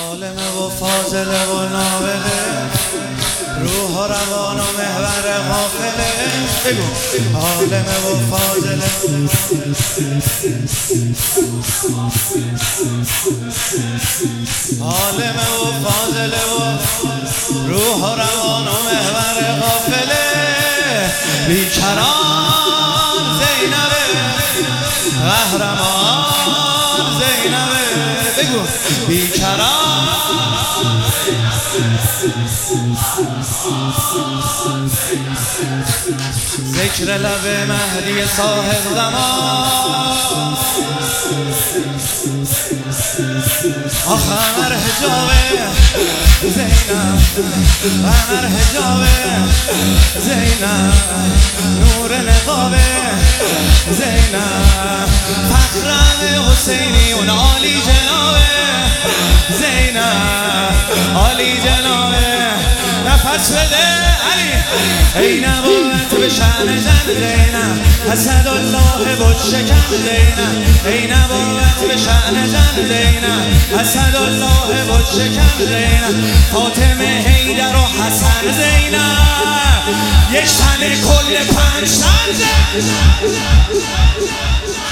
عالم و فاضله و نابغه، روح و روان و محور غافله. بگو عالم و فاضله، عالم و فاضله و روح و روان و محور غافله. بیکران زینبه، قهرمان زینبه. بگو بیکران. ذکر لب مهدی صاحب زمان، آخر حجابه زینب، قمر حجابه زینب، نور نقابه زینب، فخرم حسینی اون عالی جنابه زینب، عالی جنابه. نفس بده علی. ای نبوت به شأن زن زینب، اسدالله بت شکن زینب. ای نبوت به شأن زن زینب، اسدالله بت شکن زینب. فاطمه حیدر و حسن زینب، یک تن کل 5 تن زینب.